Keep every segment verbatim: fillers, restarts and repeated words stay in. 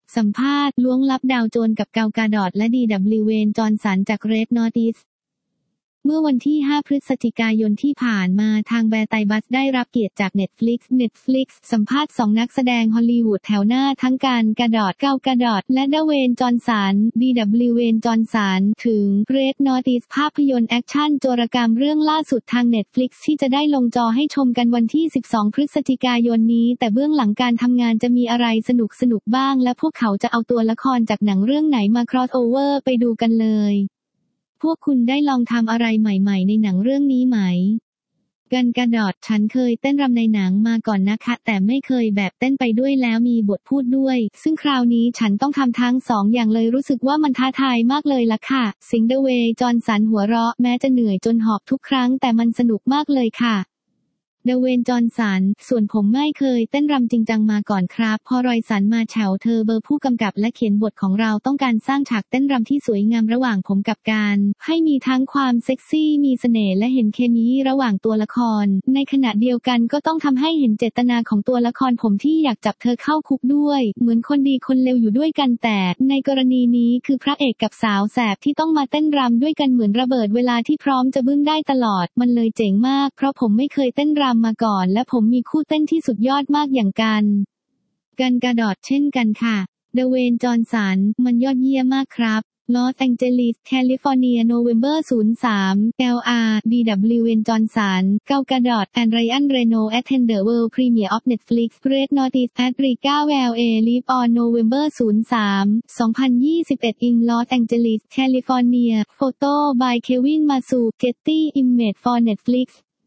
สัมภาษณ์ล้วงลับดาวโจนส์กับเกา กาดอตและ ดี ดับเบิลยู เวน จอห์นสันจาก Red Noticeเมื่อวันที่ห้าพฤศจิกายนที่ผ่านมาทางแบร์ไตบัสได้รับเกียรติจาก Netflix Netflix สัมภาษณ์สองนักแสดงฮอลลีวูดแถวหน้าทั้งการ กาดอต เกา กาดอตและดเวน จอห์นสัน ดี ดับเบิลยู เวน จอห์นสันถึง Red Notice ภาพยนตร์แอคชั่นโจรกรรมเรื่องล่าสุดทาง Netflix ที่จะได้ลงจอให้ชมกันวันที่สิบสองพฤศจิกายนนี้แต่เบื้องหลังการทำงานจะมีอะไรสนุกสนุกบ้างและพวกเขาจะเอาตัวละครจากหนังเรื่องไหนมา crossover ไปดูกันเลยพวกคุณได้ลองทำอะไรใหม่ๆในหนังเรื่องนี้ไหมกัน กาดอตฉันเคยเต้นรำในหนังมาก่อนนะคะแต่ไม่เคยแบบเต้นไปด้วยแล้วมีบทพูดด้วยซึ่งคราวนี้ฉันต้องทำทั้งสองอย่างเลยรู้สึกว่ามันท้าทายมากเลยล่ะค่ะสิง เดอะเวย์ จอห์นสันหัวเราะแม้จะเหนื่อยจนหอบทุกครั้งแต่มันสนุกมากเลยค่ะเดเวน จอห์นสันส่วนผมไม่เคยเต้นรำจริงจังมาก่อนครับพอรอยสันมาแฉวเธอเบอร์ผู้กำกับและเขียนบทของเราต้องการสร้างฉากเต้นรำที่สวยงามระหว่างผมกับการให้มีทั้งความเซ็กซี่มีเสน่ห์และเห็นเคมีระหว่างตัวละครในขณะเดียวกันก็ต้องทำให้เห็นเจตนาของตัวละครผมที่อยากจับเธอเข้าคุกด้วยเหมือนคนดีคนเลวอยู่ด้วยกันแต่ในกรณีนี้คือพระเอกกับสาวแสบที่ต้องมาเต้นรำด้วยกันเหมือนระเบิดเวลาที่พร้อมจะบึ้งได้ตลอดมันเลยเจ๋งมากเพราะผมไม่เคยเต้นรำมาก่อนและผมมีคู่เต้นที่สุดยอดมากอย่างกันกัน กาดอตเช่นกันค่ะเดเวน จอห์นสันมันยอดเยี่ยมมากครับลอสแองเจลิสแคลิฟอร์เนียโนเวมเบอร์ศูนย์สาม แอล อาร์ ดี ดับเบิลยู เวน จอห์นสันเกา กาดอตแอนด์ไรอันเรโนแอทเทนเดอร์เวิลด์พรีเมียร์ออฟเน็ตฟลิกซ์ Red Notice แอดริก้า แวล เอ ลิฟออนโนเวมเบอร์ศูนย์สาม สองพันยี่สิบเอ็ด in Los Angeles California Photo by Kevin Masu Getty Image for Netflix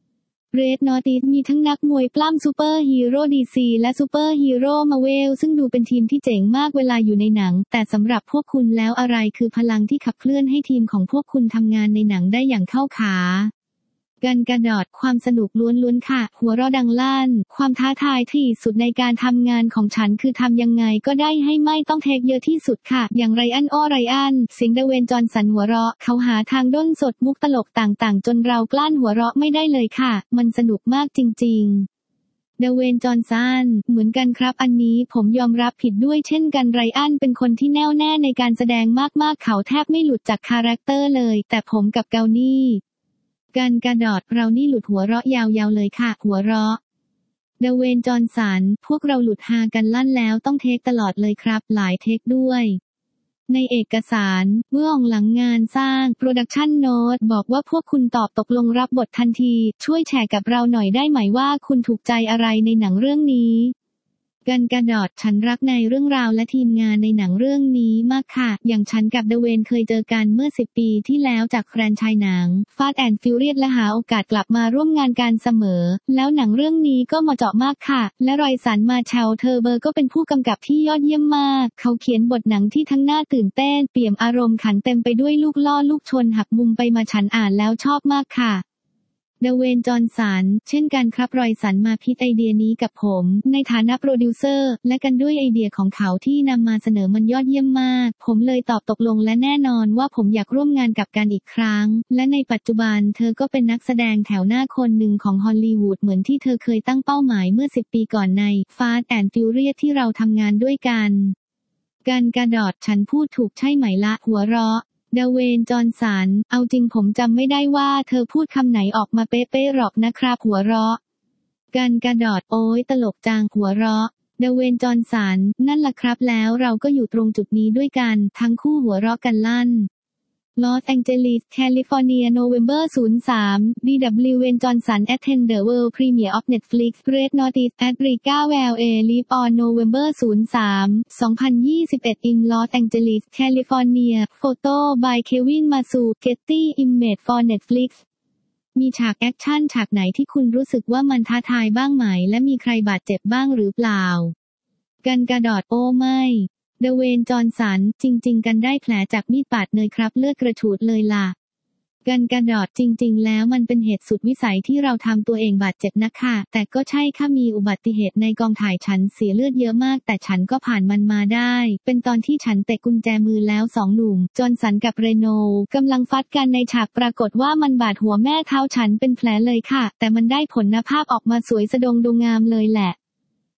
Red Notice มีทั้งนักมวยปล้ำซูเปอร์ฮีโร่ ดี ซี และซูเปอร์ฮีโร่มาเวลซึ่งดูเป็นทีมที่เจ๋งมากเวลาอยู่ในหนังแต่สำหรับพวกคุณแล้วอะไรคือพลังที่ขับเคลื่อนให้ทีมของพวกคุณทำงานในหนังได้อย่างเข้าขากัน กาดอตความสนุกล้วนๆค่ะหัวเราะดังลั่นความท้าทายที่สุดในการทำงานของฉันคือทำยังไงก็ได้ให้ไม่ต้องเทคเยอะที่สุดค่ะอย่างไรอันอ้อไรอันสิง เดเวน จอห์นสันหัวเราะเขาหาทางด้นสดมุกตลกต่างๆจนเรากลั้นหัวเราะไม่ได้เลยค่ะมันสนุกมากจริงๆเดเวน จอห์นสันเหมือนกันครับอันนี้ผมยอมรับผิดด้วยเช่นกันไรอันเป็นคนที่แน่วแน่ในการแสดงมากๆเขาแทบไม่หลุดจากคาแรคเตอร์เลยแต่ผมกับเกานี่กัน กาดอตเรานี่หลุดหัวเราะยาวๆเลยค่ะหัวเราะเดเวน จอห์นสันพวกเราหลุดฮากันลั่นแล้วต้องเทคตลอดเลยครับหลายเทคด้วยในเอกสารเมื่อหลังงานสร้างโปรดักชันโน้ตบอกว่าพวกคุณตอบตกลงรับบททันทีช่วยแชร์กับเราหน่อยได้ไหมว่าคุณถูกใจอะไรในหนังเรื่องนี้กัน กาดอตฉันรักในเรื่องราวและทีมงานในหนังเรื่องนี้มากค่ะอย่างฉันกับเดเวนเคยเจอกันเมื่อสิบปีที่แล้วจากแฟรนไชส์หนัง Fast and Furious และหาโอกาสกลับมาร่วมงานกันเสมอแล้วหนังเรื่องนี้ก็เหมาะเจาะมากค่ะและรอยสันมาแชลเทอร์เบอร์ก็เป็นผู้กำกับที่ยอดเยี่ยมมากเขาเขียนบทหนังที่ทั้งน่าตื่นเต้นเปี่ยมอารมณ์ขันเต็มไปด้วยลูกล่อลูกชนหักมุมไปมาฉันอ่านแล้วชอบมากค่ะเดเวน จอห์นสันเช่นกันครับรอยสันมาพิจไอเดียนี้กับผมในฐานะโปรดิวเซอร์และกันด้วยไอเดียของเขาที่นำมาเสนอมันยอดเยี่ยมมากผมเลยตอบตกลงและแน่นอนว่าผมอยากร่วมงานกับกันอีกครั้งและในปัจจุบันเธอก็เป็นนักแสดงแถวหน้าคนหนึ่งของฮอลลีวูดเหมือนที่เธอเคยตั้งเป้าหมายเมื่อสิบปีก่อนใน Fast and Furious ที่เราทำงานด้วยกันกัน กาดอตฉันพูดถูกใช่ไหมละหัวเราะเดเวน จอห์นสันเอาจริงผมจำไม่ได้ว่าเธอพูดคำไหนออกมาเป๊ะๆหรอกนะครับหัวเราะกัน กาดอตโอ๊ยตลกจังหัวเราะเดเวน จอห์นสันนั่นล่ะครับแล้วเราก็อยู่ตรงจุดนี้ด้วยกันทั้งคู่หัวเราะกันลั่นลอสแองเจลิสแคลิฟอร์เนียโนเวมเบอร์ศูนย์สาม ดี ดับเบิลยู เวน จอห์นสัน Attend the World Premiere of Netflix Red Notice แอดริก้า แวล เอ Live on November ศูนย์สาม สองพันยี่สิบเอ็ด in Los Angeles California Photo by Kevin Masu Getty Image for Netflix มีฉากแอคชั่นฉากไหนที่คุณรู้สึกว่ามันท้าทายบ้างไหมและมีใครบาดเจ็บบ้างหรือเปล่ากัน กาดอตโอ้ไม่เดเวน จอห์นสันจริงๆกันได้แผลจากมีดปาดเนยครับเลือดกระฉูดเลยล่ะกัน กาดอตจริงๆแล้วมันเป็นเหตุสุดวิสัยที่เราทำตัวเองบาดเจ็บนะคะแต่ก็ใช่ค่ะมีอุบัติเหตุในกองถ่ายฉันเสียเลือดเยอะมากแต่ฉันก็ผ่านมันมาได้เป็นตอนที่ฉันเตะกุญแจมือแล้วสองหนุ่มจอห์นสันกับเรโนกำลังฟัดกันในฉากปรากฏว่ามันบาดหัวแม่เท้าฉันเป็นแผลเลยค่ะแต่มันได้ผลนะภาพออกมาสวยสะดงดูงามเลยแหละ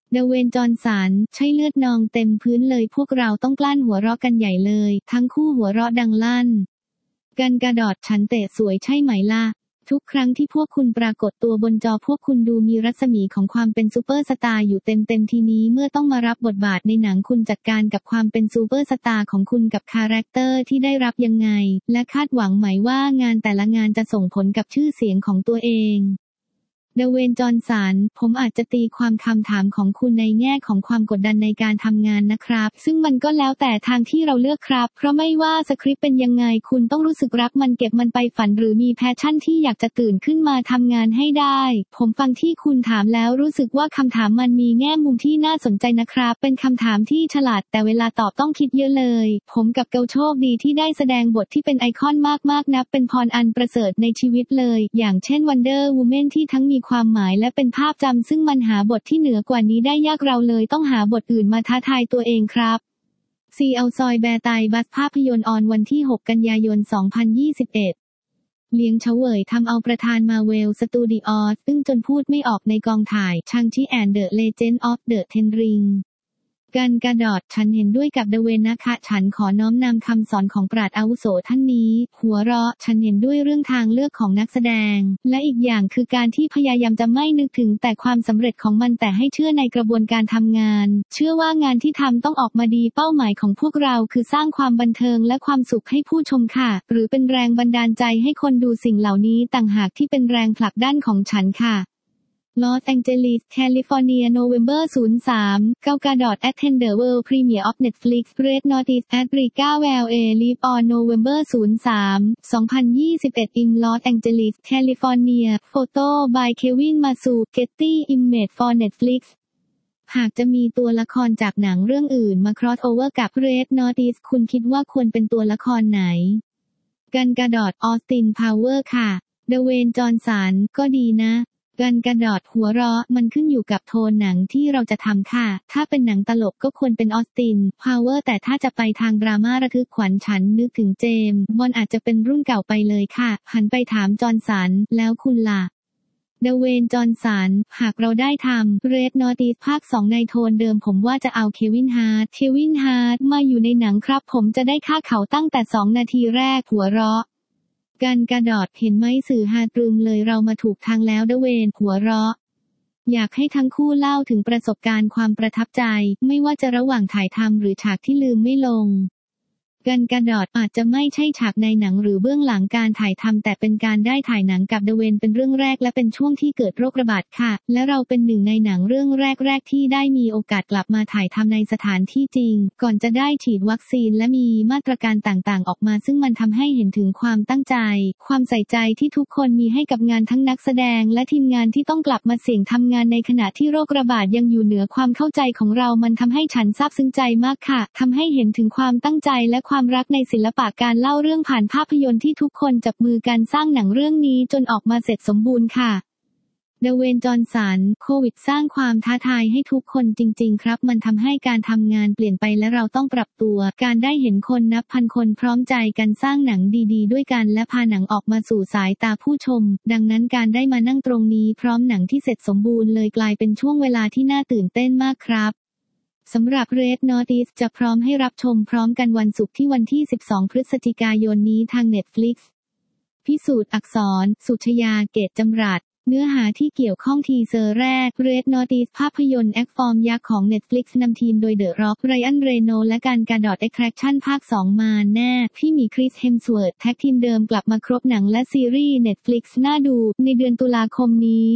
เดเวน จอห์นสันใช่เลือดนองเต็มพื้นเลยพวกเราต้องกลั้นหัวเราะกันใหญ่เลยทั้งคู่หัวเราะดังลั่นกันกาดอทฉันเตะสวยใช่ไหมล่ะทุกครั้งที่พวกคุณปรากฏตัวบนจอพวกคุณดูมีรัศมีของความเป็นซูเปอร์สตาร์อยู่เต็มๆทีนี้เมื่อต้องมารับบทบาทในหนังคุณจัดการกับความเป็นซูเปอร์สตาร์ของคุณกับคาแรคเตอร์ที่ได้รับยังไงและคาดหวังไหมว่างานแต่ละงานจะส่งผลกับชื่อเสียงของตัวเองเดเวน จอห์นสันผมอาจจะตีความคำถามของคุณในแง่ของความกดดันในการทำงานนะครับซึ่งมันก็แล้วแต่ทางที่เราเลือกครับเพราะไม่ว่าสคริปต์เป็นยังไงคุณต้องรู้สึกรักมันเก็บมันไปฝันหรือมีแพชชั่นที่อยากจะตื่นขึ้นมาทำงานให้ได้ผมฟังที่คุณถามแล้วรู้สึกว่าคำถามมันมีแง่มุมที่น่าสนใจนะครับเป็นคำถามที่ฉลาดแต่เวลาตอบต้องคิดเยอะเลยผมกับเกลโชคดีที่ได้แสดงบทที่เป็นไอคอนมากๆนับเป็นพรอันประเสริฐในชีวิตเลยอย่างเช่น Wonder Woman ที่ทั้งมีความหมายและเป็นภาพจำซึ่งมันหาบทที่เหนือกว่านี้ได้ยากเราเลยต้องหาบทอื่นมาท้าทายตัวเองครับซีเอาซอยแบร์ไตบัสภาพยนตร์ออนวันที่หกกันยายนสองพันยี่สิบเอ็ดเลี้ยงเฉวยทำเอาประธานมาเวลสตูดิโอสซึ่งจนพูดไม่ออกในกองถ่ายชังชีแอนด์เดอะเลเจนด์ออฟเดอะเทนริงกันกาดอทฉันเห็นด้วยกับเดเวนนะคะฉันขอน้อมนำคำสอนของปราชญ์อาวุโสท่านนี้หัวเราะฉันเห็นด้วยเรื่องทางเลือกของนักแสดงและอีกอย่างคือการที่พยายามจะไม่นึกถึงแต่ความสำเร็จของมันแต่ให้เชื่อในกระบวนการทำงานเชื่อว่างานที่ทำต้องออกมาดีเป้าหมายของพวกเราคือสร้างความบันเทิงและความสุขให้ผู้ชมค่ะหรือเป็นแรงบันดาลใจให้คนดูสิ่งเหล่านี้ต่างหากที่เป็นแรงผลักดันของฉันค่ะลอสแองเจลิสแคลิฟอร์เนียโนเวมเบอร์ศูนย์สาม เกา กาดอท attend the world premiere of Netflix Red Notice at Riga Valley Live on November ศูนย์สาม สองพันยี่สิบเอ็ด in Los Angeles California Photo by Kevin Masu Getty Image for Netflix หากจะมีตัวละครจากหนังเรื่องอื่นมา cross over กับ Red Notice คุณคิดว่าควรเป็นตัวละครไหนกันกาดอท ออสติน พาวเวอร์ค่ะเดเวน จอห์นสันก็ดีนะกันกาดอทหัวเราะมันขึ้นอยู่กับโทนหนังที่เราจะทำค่ะถ้าเป็นหนังตลกก็ควรเป็นออสติน พาวเวอร์แต่ถ้าจะไปทางดราม่าระทึกขวัญฉันนึกถึงเจมส์บอนด์อาจจะเป็นรุ่นเก่าไปเลยค่ะหันไปถามจอห์นสันแล้วคุณล่ะเดเวน จอห์นสันหากเราได้ทำ Red Notice ภาคสองในโทนเดิมผมว่าจะเอาเควินฮาร์ทเควินฮาร์ทมาอยู่ในหนังครับผมจะได้ฆ่าเขาตั้งแต่สองนาทีแรกหัวเราะกันกาดอทเห็นไหมสื่อฮาตรึมเลยเรามาถูกทางแล้วเดเวนหัวเราะอยากให้ทั้งคู่เล่าถึงประสบการณ์ความประทับใจไม่ว่าจะระหว่างถ่ายทำหรือฉากที่ลืมไม่ลงกันกาดอทอาจจะไม่ใช่ฉากในหนังหรือเบื้องหลังการถ่ายทำแต่เป็นการได้ถ่ายหนังกับเดเวนเป็นเรื่องแรกและเป็นช่วงที่เกิดโรคระบาดค่ะและเราเป็นหนึ่งในหนังเรื่องแรกๆที่ได้มีโอกาสกลับมาถ่ายทำในสถานที่จริงก่อนจะได้ฉีดวัคซีนและมีมาตรการต่างๆออกมาซึ่งมันทำให้เห็นถึงความตั้งใจความใส่ใจที่ทุกคนมีให้กับงานทั้งนักแสดงและทีมงานที่ต้องกลับมาเสี่ยงทำงานในขณะที่โรคระบาดยังอยู่เหนือความเข้าใจของเรามันทำให้ฉันซาบซึ้งใจมากค่ะทำให้เห็นถึงความตั้งใจและความรักในศิลปะการเล่าเรื่องผ่านภาพยนตร์ที่ทุกคนจับมือกันสร้างหนังเรื่องนี้จนออกมาเสร็จสมบูรณ์ค่ะเดเวน จอห์นสันโควิดสร้างความท้าทายให้ทุกคนจริงๆครับมันทำให้การทำงานเปลี่ยนไปและเราต้องปรับตัวการได้เห็นคนนับพันคนพร้อมใจกันสร้างหนังดีๆด้วยกันและพาหนังออกมาสู่สายตาผู้ชมดังนั้นการได้มานั่งตรงนี้พร้อมหนังที่เสร็จสมบูรณ์เลยกลายเป็นช่วงเวลาที่น่าตื่นเต้นมากครับสำหรับ Red Notice จะพร้อมให้รับชมพร้อมกันวันศุกร์ที่วันที่สิบสองพฤศจิกายนนี้ทาง Netflix พิสูจน์อักษรสุชยาเกตจำรัดเนื้อหาที่เกี่ยวข้องทีเซอร์แรก Red Notice ภาพยนตร์แอคฟอร์มยักษ์ของ Netflix นำทีมโดยเดอะร็อกไรอันเรโนและกันกาดอท Extraction ภาคสองมาแน่พี่หมีคริสเฮมสเวิร์ธแท็กทีมเดิมกลับมาครบหนังและซีรีส์ Netflix น่าดูในเดือนตุลาคมนี้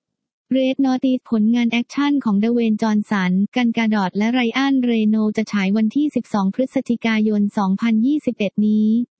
Red Notice ผลงานแอคชั่นของเดเวน จอห์นสันกันกาดอทและไรอันเรโนจะฉายวันที่สิบสองพฤศจิกายนสองพันยี่สิบเอ็ดนี้